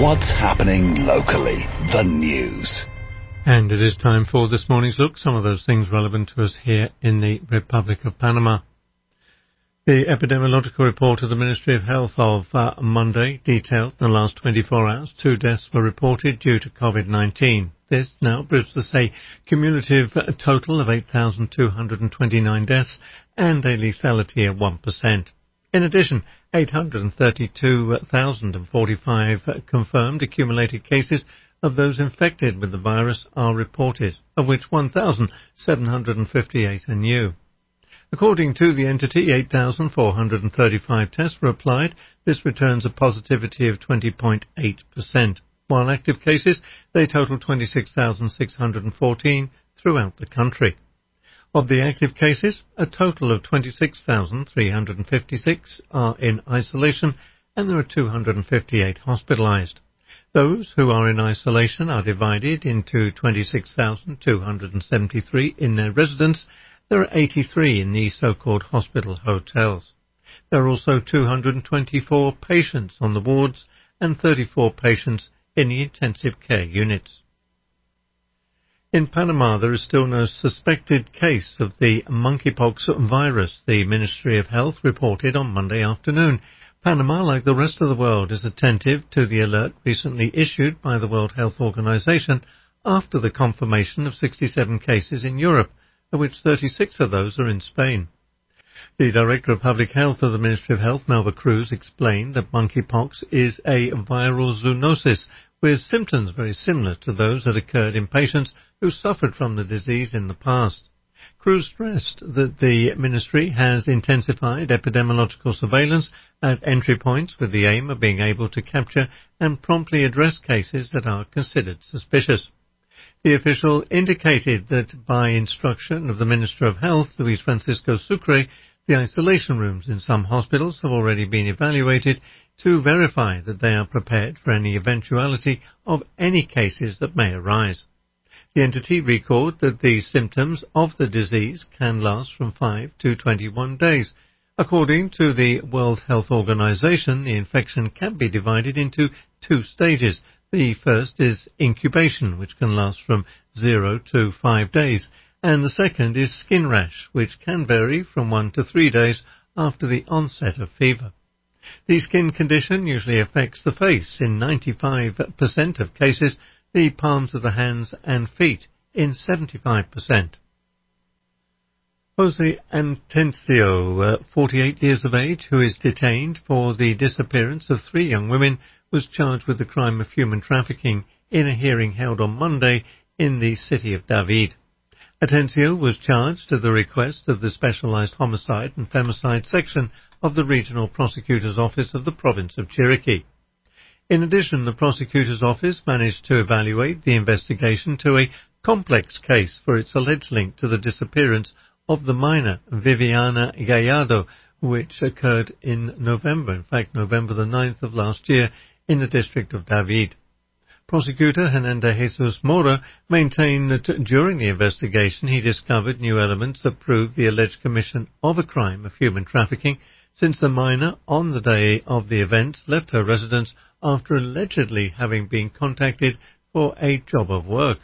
What's happening locally? The news. And it is time for this morning's look, some of those things relevant to us here in the Republic of Panama. The epidemiological report of the Ministry of Health of Monday detailed in the last 24 hours 2 deaths were reported due to COVID-19. This now brings us a cumulative total of 8,229 deaths and a lethality of 1%. In addition, 832,045 confirmed accumulated cases of those infected with the virus are reported, of which 1,758 are new. According to the entity, 8,435 tests were applied. This returns a positivity of 20.8%. While active cases, they total 26,614 throughout the country. Of the active cases, a total of 26,356 are in isolation, and there are 258 hospitalized. Those who are in isolation are divided into 26,273 in their residence. There are 83 in the so-called hospital hotels. There are also 224 patients on the wards and 34 patients in the intensive care units. In Panama, there is still no suspected case of the monkeypox virus, the Ministry of Health reported on Monday afternoon. Panama, like the rest of the world, is attentive to the alert recently issued by the World Health Organization after the confirmation of 67 cases in Europe, of which 36 of those are in Spain. The Director of Public Health of the Ministry of Health, Melba Cruz, explained that monkeypox is a viral zoonosis with symptoms very similar to those that occurred in patients who suffered from the disease in the past. Cruz stressed that the ministry has intensified epidemiological surveillance at entry points with the aim of being able to capture and promptly address cases that are considered suspicious. The official indicated that by instruction of the Minister of Health, Luis Francisco Sucre, the isolation rooms in some hospitals have already been evaluated to verify that they are prepared for any eventuality of any cases that may arise. The entity recalled that the symptoms of the disease can last from 5 to 21 days. According to the World Health Organization, the infection can be divided into 2 stages. The first is incubation, which can last from 0 to 5 days, and the second is skin rash, which can vary from 1 to 3 days after the onset of fever. The skin condition usually affects the face in 95% of cases, the palms of the hands and feet in 75%. Jose Antencio, 48 years of age, who is detained for the disappearance of 3 young women, was charged with the crime of human trafficking in a hearing held on Monday in the city of David. Atencio was charged at the request of the Specialized Homicide and Femicide Section of the Regional Prosecutor's Office of the Province of Chiriquí. In addition, the prosecutor's office managed to evaluate the investigation to a complex case for its alleged link to the disappearance of the minor Viviana Gallardo, which occurred in November the 9th of last year, in the district of David. Prosecutor Hernando Jesus Mora maintained that during the investigation he discovered new elements that proved the alleged commission of a crime of human trafficking, since the minor, on the day of the event, left her residence after allegedly having been contacted for a job of work.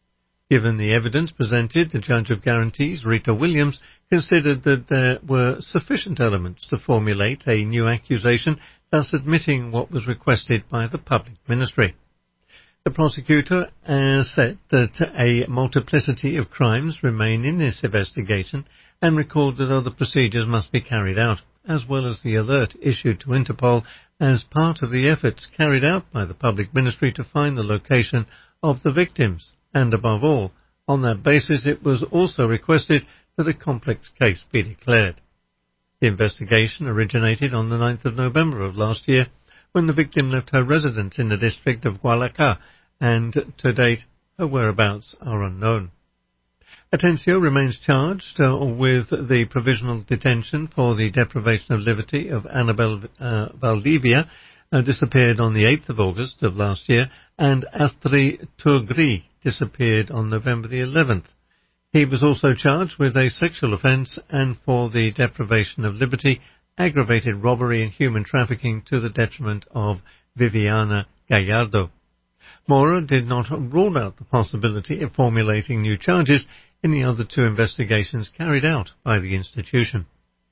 Given the evidence presented, the Judge of Guarantees, Rita Williams, considered that there were sufficient elements to formulate a new accusation, thus admitting what was requested by the public ministry. The prosecutor said that a multiplicity of crimes remain in this investigation and recalled that other procedures must be carried out, as well as the alert issued to Interpol as part of the efforts carried out by the public ministry to find the location of the victims. And above all, on that basis it was also requested that a complex case be declared. The investigation originated on the 9th of November of last year, when the victim left her residence in the district of Gualaca, and to date her whereabouts are unknown. Atencio remains charged with the provisional detention for the deprivation of liberty of Annabel Valdivia, disappeared on the 8th of August of last year, and Astrid Turgri disappeared on November the 11th. He was also charged with a sexual offence and for the deprivation of liberty, aggravated robbery and human trafficking to the detriment of Viviana Gallardo. Mora did not rule out the possibility of formulating new charges in the other two investigations carried out by the institution.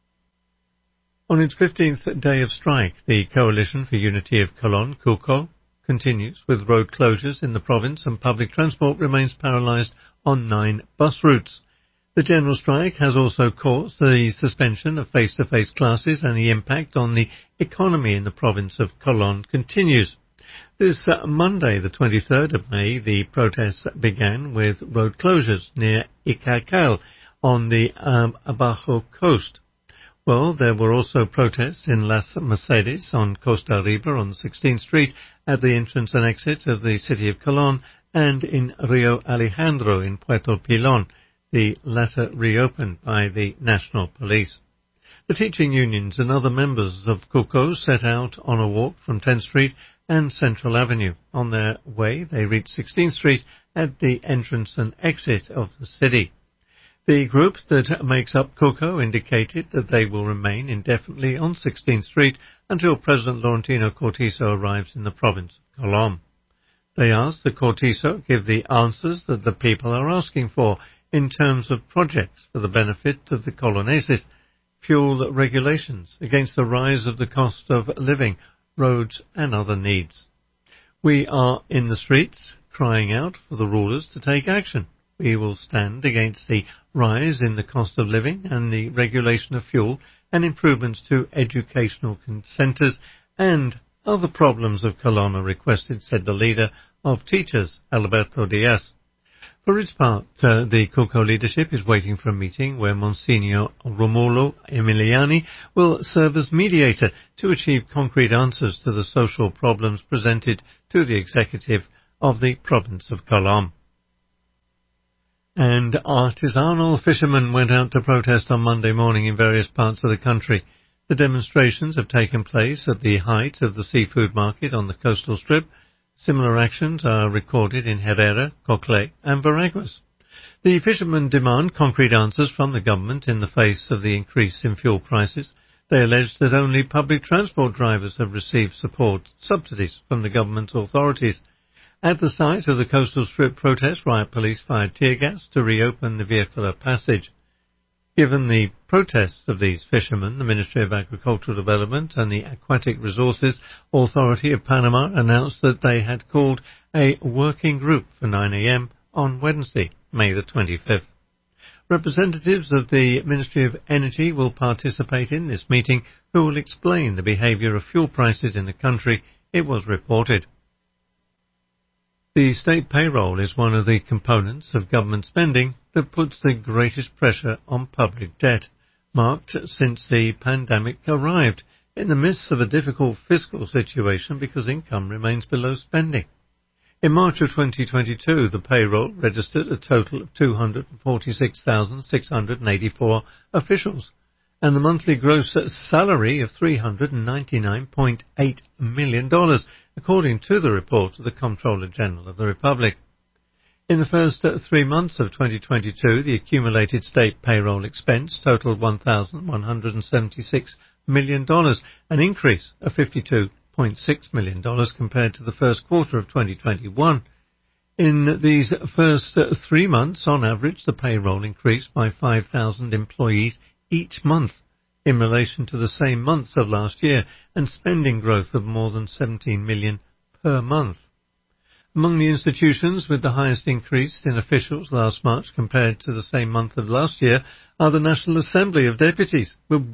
On its 15th day of strike, the Coalition for Unity of Colón, CUCO, continues with road closures in the province and public transport remains paralysed on 9 bus routes. The general strike has also caused the suspension of face-to-face classes, and the impact on the economy in the province of Colón continues. This Monday, the 23rd of May, the protests began with road closures near Icacal on the Abajo coast. Well, there were also protests in Las Mercedes on Costa Riba on 16th Street at the entrance and exit of the city of Colón, and in Rio Alejandro in Puerto Pilón, the latter reopened by the National Police. The teaching unions and other members of CUCO set out on a walk from 10th Street and Central Avenue. On their way, they reached 16th Street at the entrance and exit of the city. The group that makes up CUCO indicated that they will remain indefinitely on 16th Street until President Laurentino Cortizo arrives in the province of Colón. They asked that Cortizo give the answers that the people are asking for in terms of projects for the benefit of the Coloneses, fuel regulations against the rise of the cost of living, roads and other needs. We are in the streets crying out for the rulers to take action. We will stand against the rise in the cost of living and the regulation of fuel and improvements to educational centres and other problems of Colón are requested, said the leader of teachers, Alberto Diaz. For its part, the CUCO leadership is waiting for a meeting where Monsignor Romulo Emiliani will serve as mediator to achieve concrete answers to the social problems presented to the executive of the province of Colón. And artisanal fishermen went out to protest on Monday morning in various parts of the country. The demonstrations have taken place at the height of the seafood market on the coastal strip. Similar actions are recorded in Herrera, Coclé and Veraguas. The fishermen demand concrete answers from the government in the face of the increase in fuel prices. They allege that only public transport drivers have received subsidies from the government authorities. At the site of the coastal strip protest, riot police fired tear gas to reopen the vehicular passage. Given the protests of these fishermen, the Ministry of Agricultural Development and the Aquatic Resources Authority of Panama announced that they had called a working group for 9 a.m. on Wednesday, May the 25th. Representatives of the Ministry of Energy will participate in this meeting, who will explain the behaviour of fuel prices in the country, it was reported. The state payroll is one of the components of government spending that puts the greatest pressure on public debt, marked since the pandemic arrived, in the midst of a difficult fiscal situation because income remains below spending. In March of 2022, the payroll registered a total of 246,684 officials, and the monthly gross salary of $399.8 million, according to the report of the Comptroller General of the Republic. In the first 3 months of 2022, the accumulated state payroll expense totaled $1,176 million, an increase of $52.6 million compared to the first quarter of 2021. In these first 3 months, on average, the payroll increased by 5,000 employees each month in relation to the same months of last year, and spending growth of more than 17 million per month. Among the institutions with the highest increase in officials last March compared to the same month of last year are the National Assembly of Deputies, with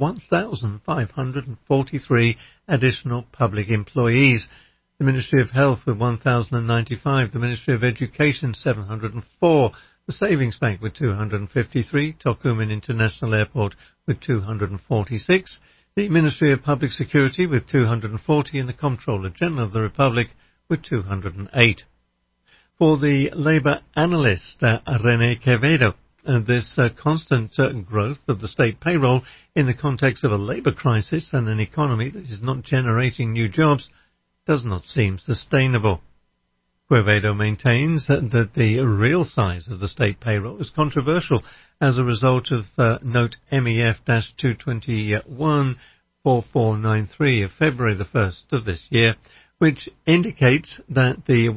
1,543 additional public employees, the Ministry of Health with 1,095, the Ministry of Education 704, the Savings Bank with 253, Tocumen International Airport with 246, the Ministry of Public Security with 240, and the Comptroller General of the Republic with 208. For the Labour analyst René Quevedo, this constant growth of the state payroll in the context of a labour crisis and an economy that is not generating new jobs does not seem sustainable. Quevedo maintains that the real size of the state payroll is controversial as a result of Note MEF-221-4493 of February the 1st of this year, which indicates that the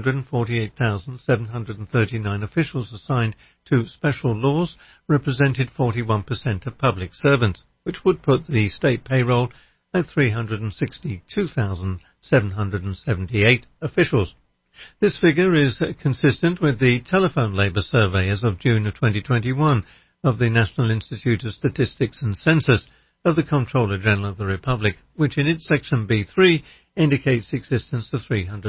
148,739 officials assigned to special laws represented 41% of public servants, which would put the state payroll at 362,778 officials. This figure is consistent with the telephone labour survey as of June of 2021 of the National Institute of Statistics and Census of the Comptroller General of the Republic, which in its section B3 indicates the existence of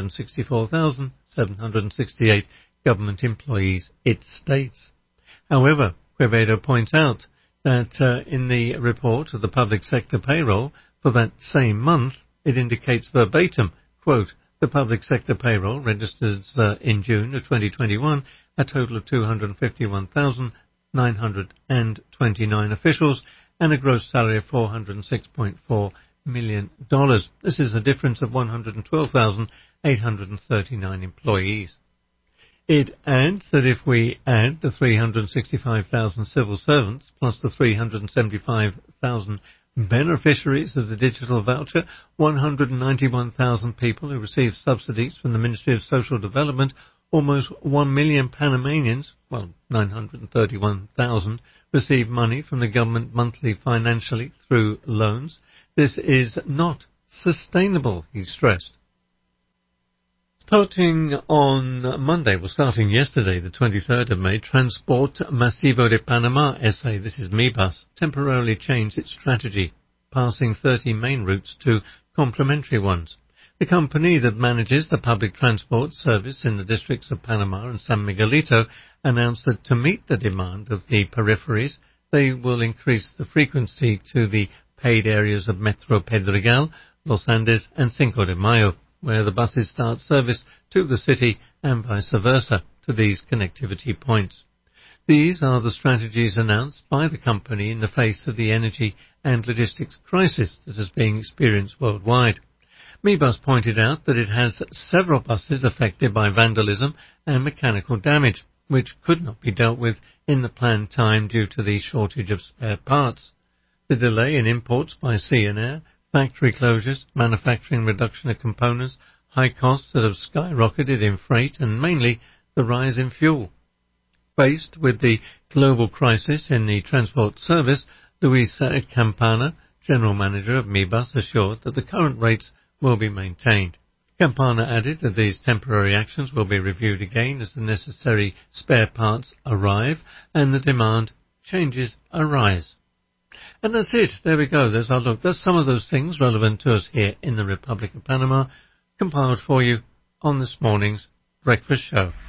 364,768 government employees it states. However, Quevedo points out that in the report of the public sector payroll for that same month, it indicates verbatim, quote, the public sector payroll registers in June of 2021 a total of 251,929 officials and a gross salary of $406.4 million. This is a difference of 112,839 employees. It adds that if we add the 365,000 civil servants plus the 375,000 beneficiaries of the digital voucher, 191,000 people who receive subsidies from the Ministry of Social Development, almost 1 million Panamanians, 931,000, receive money from the government monthly financially through loans. This is not sustainable, he stressed. Starting yesterday, the 23rd of May, Transporte Masivo de Panama SA, this is MIBUS, temporarily changed its strategy, passing 30 main routes to complementary ones. The company that manages the public transport service in the districts of Panama and San Miguelito announced that to meet the demand of the peripheries, they will increase the frequency to the paid areas of Metro Pedregal, Los Andes and Cinco de Mayo, where the buses start service to the city and vice versa to these connectivity points. These are the strategies announced by the company in the face of the energy and logistics crisis that is being experienced worldwide. MIBUS pointed out that it has several buses affected by vandalism and mechanical damage, which could not be dealt with in the planned time due to the shortage of spare parts. The delay in imports by sea and air, factory closures, manufacturing reduction of components, high costs that have skyrocketed in freight, and mainly the rise in fuel. Faced with the global crisis in the transport service, Luis Campana, General Manager of MIBUS, assured that the current rates will be maintained. Campana added that these temporary actions will be reviewed again as the necessary spare parts arrive and the demand changes arise. And that's it. There we go. There's our look. There's some of those things relevant to us here in the Republic of Panama, compiled for you on this morning's breakfast show.